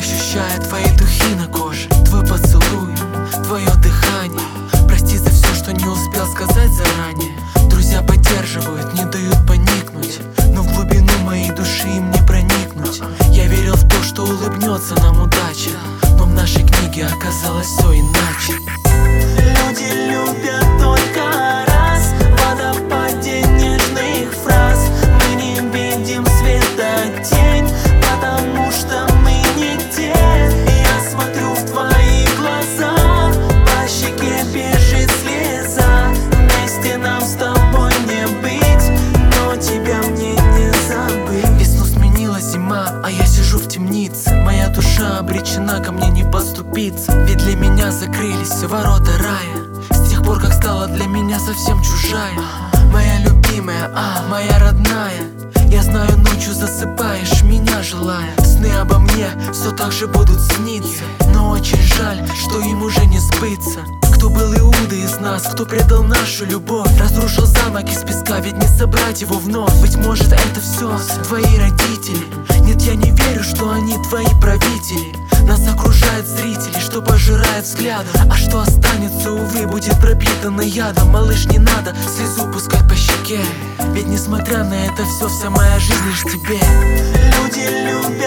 ощущая твои духи на коже, твой поцелуй, твое дыхание. Прости за все, что не успел сказать заранее. Друзья поддерживают, не дают поникнуть, но в глубину моей души им не проникнуть. Я верил в то, что улыбнется нам удача, но в нашей книге оказалось все иначе. Люди любят только раз, в водопаде нежных фраз. Мы не видим света тень, потому что мы нигде. Я смотрю в твои глаза, по щеке бежит слеза. Вместе нам с тобой не быть, но тебя мне не забыть. Весну сменила зима, а я сижу в темнице. Моя душа обречена ко мне не поступиться, ведь для меня закрылись все ворота рая. С тех пор, как стала для меня совсем чужая. Моя любимая, моя родная. Я знаю, ночью засыпаешь, меня желая. Сны обо мне все так же будут сниться, но очень жаль, что им уже не сбыться. Кто был Иуда из нас, кто предал нашу любовь, разрушил замок из песка, ведь не собрать его вновь. Быть может, это все твои родители. Нет, я не верю, что они твои правители. Нас окружают зрители, что пожирают взглядом, а что останется, увы, будет пропитано ядом. Малыш, не надо слезу пускать по щеке, ведь несмотря на это все, вся моя жизнь лишь тебе. Люди любят